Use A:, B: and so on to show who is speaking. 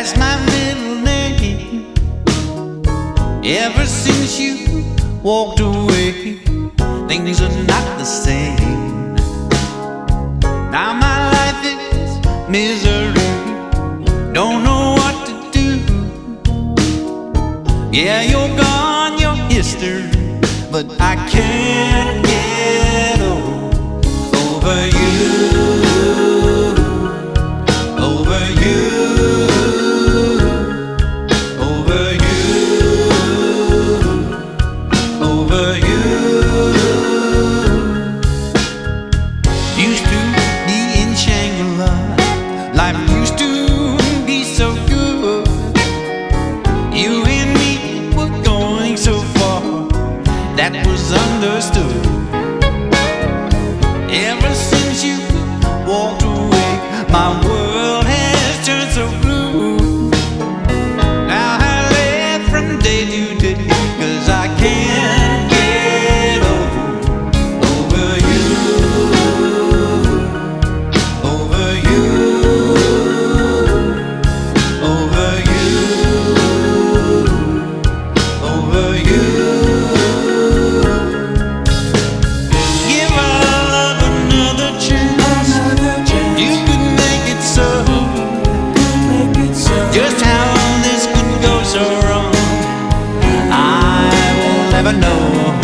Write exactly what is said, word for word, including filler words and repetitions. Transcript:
A: That's my middle name. Ever since you walked away, things are not the same. Now my life is misery, don't know what to do. Yeah, you're gone, you're history, but I can't get over you. Over you. Over you. Over you. Used to be in Shangri-La, life used to be so good. You and me were going so far, that was understood. Ever since you walked away, my world has turned so blue. Now I live from day to day, 'cause I can't get over you. Over you. Over you. Over you. Give our love another chance. You could make it so. Just how this could go so wrong, I will never know.